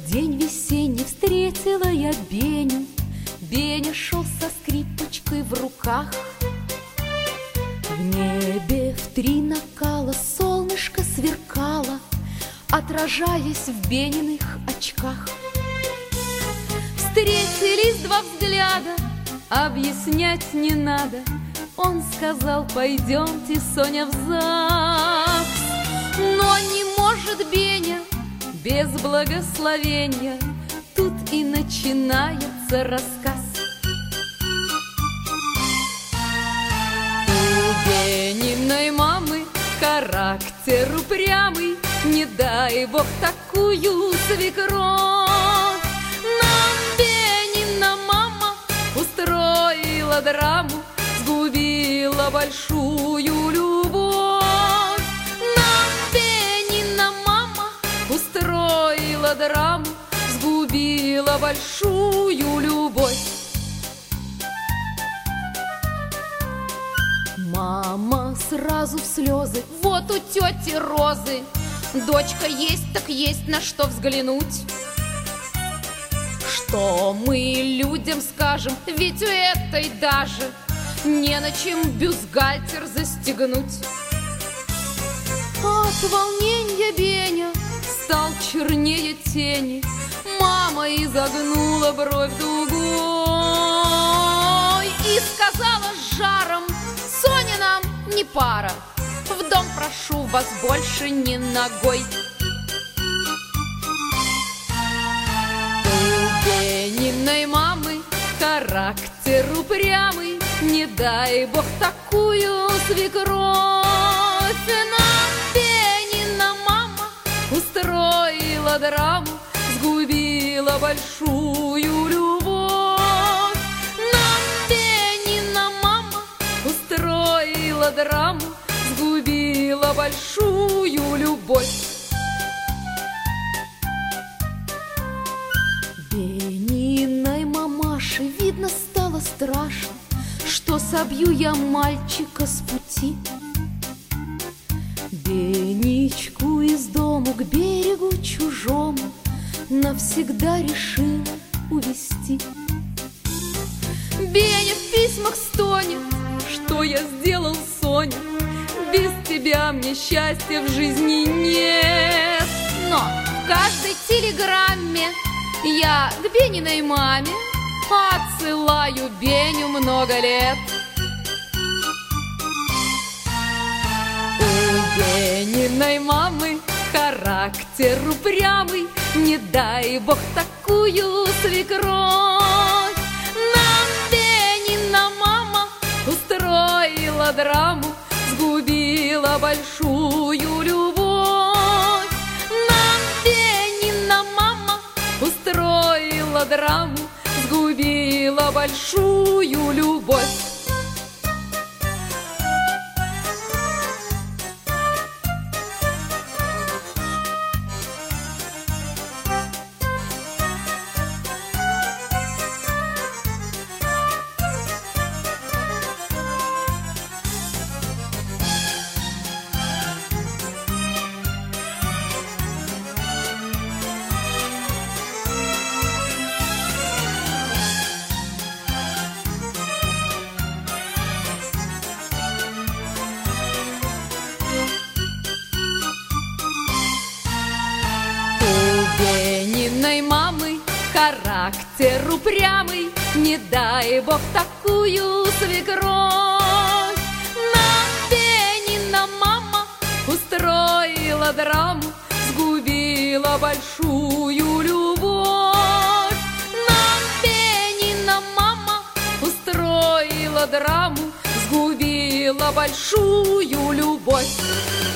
день весенний встретила я Беню. Беня шел со скрипочкой в руках. В небе в три накала солнышко сверкало, отражаясь в Бениных очках. Встретились два взгляда, объяснять не надо. Он сказал: пойдемте, Соня, в ЗАГС. Но не может Беня без благословения. Тут и начинается рассказ. У Бениной мамы характер упрямый, не дай бог такую свекровь. Нам Бенина мама устроила драму, сгубила большую любовь. Нам Бенина мама устроила драму, сгубила большую любовь. Мама сразу в слезы: вот у тети Розы дочка есть, так есть на что взглянуть. Что мы людям скажем, ведь у этой даже не на чем бюстгальтер застегнуть. От волнения Беня стал чернее тени. Мама изогнула бровь дугой и сказала с жаром: Соня нам не пара, в дом прошу вас больше не ногой. У Бениной мамы характер упрямый, не дай бог такую свекровь. Нам Бенина мама устроила драму, сгубила большую любовь. Нам Бенина мама устроила драму, сгубила большую любовь. Бениной мамаше, видно, стало страшно, что собью я мальчика с пути. Беничку из дому к берегу чужому навсегда решила увести. Беня в письмах стонет: что я сделал, Соня? Без тебя мне счастья в жизни нет. Но в каждой телеграмме я к Бениной маме отсылаю Беню много лет. У Бениной мамы характер упрямый, не дай бог такую свекровь. Нам Бенина мама устроила драму, сгубила большую любовь. Нам Бенина мама устроила драму, сгубила большую любовь. Бениной мамы характер упрямый, не дай бог такую свекровь. Нам Бенина мама устроила драму, сгубила большую любовь. Нам Бенина мама устроила драму, сгубила большую любовь.